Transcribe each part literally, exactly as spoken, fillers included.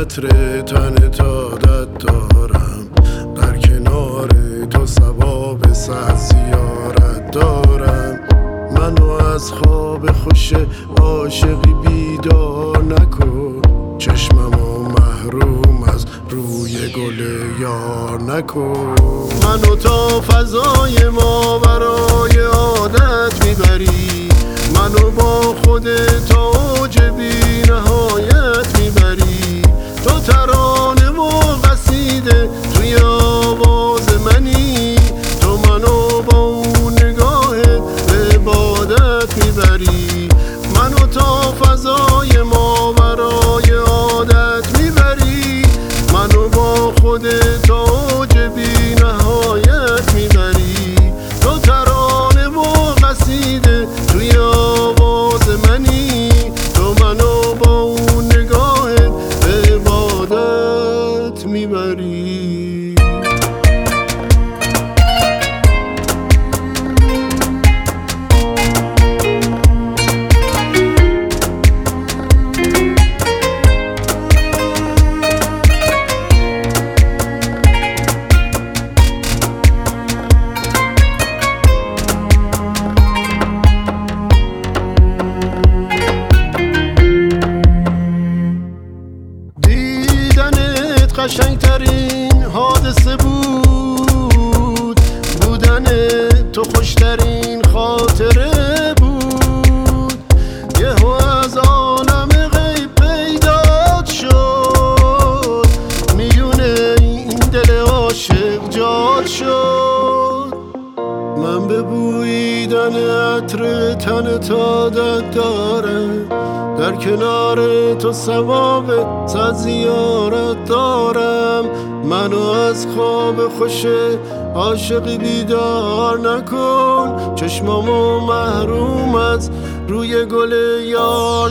عطر تن تادت دارم، در کنار تو ثواب صد زیارت دارم. منو از خواب خوش عاشقی بیدار نکن، چشممو محروم از روی گل یار نکن. منو تا فضای ما برای عادت میبری، منو با خودت تا اوج بی نهایت میبری. تو ترانه و قصیده توی آواز منی، تو منو با اون نگاهت به عبادت میبری. منو تا فضای ما برای عادت میبری، منو با خودت تا اوج بی نهایت میبری. تو ترانه و قصیده توی آواز منی، تو منو با اون نگاهت به عبادت میبری. قشنگترین حادثه بود، بودن تو خوشترین خاطره بود. یهو از عالم غیب پیدات شد، میونه این دل عاشق جات شد. من به بوییدن عطر تن عادت دارم، در کنار تو ثواب صد زیارت دارم. منو از خواب خوش عاشقی بیدار نکن، چشمامو محروم از روی گل یار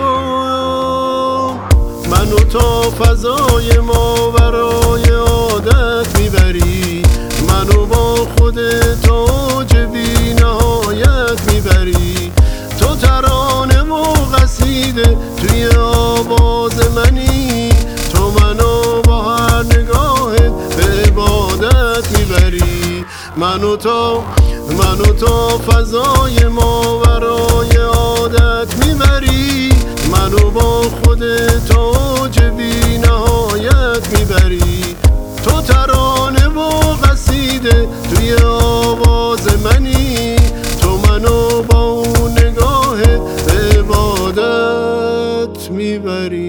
نکن. منو تا فضای ما برای عادت میبری، منو با خودت تا اوج بی نهایت میبری. تو ترانه و قصیده توی آواز منی، تو منو با هر نگاهت به عبادت میبری. منو تا منو تا فضای ما برای عادت میبری، منو با خودت تا اوج بی نهایت میبری. تو ترانه و قصیده توی آواز منی، تو منو با اون نگاهت به عبادت میبری.